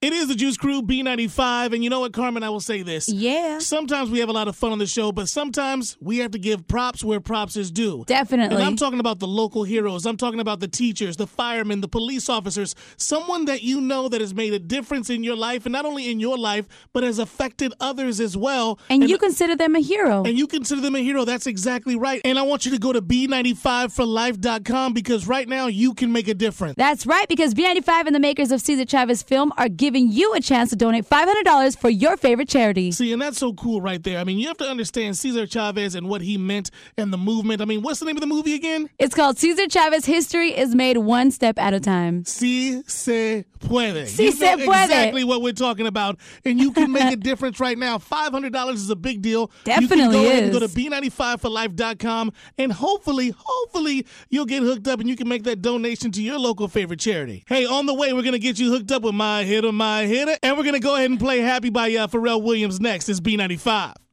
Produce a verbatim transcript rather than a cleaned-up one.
It is the Juice Crew, B ninety-five, and you know what, Carmen, I will say this. Yeah. Sometimes we have a lot of fun on the show, but sometimes we have to give props where props is due. Definitely. And I'm talking about the local heroes. I'm talking about the teachers, the firemen, the police officers, someone that you know that has made a difference in your life, and not only in your life, but has affected others as well. And, and you consider them a hero. And you consider them a hero. That's exactly right. And I want you to go to B ninety-five for life dot com because right now you can make a difference. That's right, because B ninety-five and the makers of Cesar Chavez Film are giving you a chance to donate five hundred dollars for your favorite charity. See, and that's so cool right there. I mean, you have to understand Cesar Chavez and what he meant and the movement. I mean, what's the name of the movie again? It's called Cesar Chavez History is Made One Step at a Time. Si se puede. Si you se know puede. exactly what we're talking about, and you can make a difference right now. five hundred dollars is a big deal. Definitely you can go is. ahead and go to B ninety-five for life dot com, and hopefully, hopefully, you'll get hooked up and you can make that donation to your local favorite charity. Hey, on the way, we're going to get you hooked up with My Hitter, My Hitter, and we're going to go ahead and play Happy by uh, Pharrell Williams next. It's B ninety-five.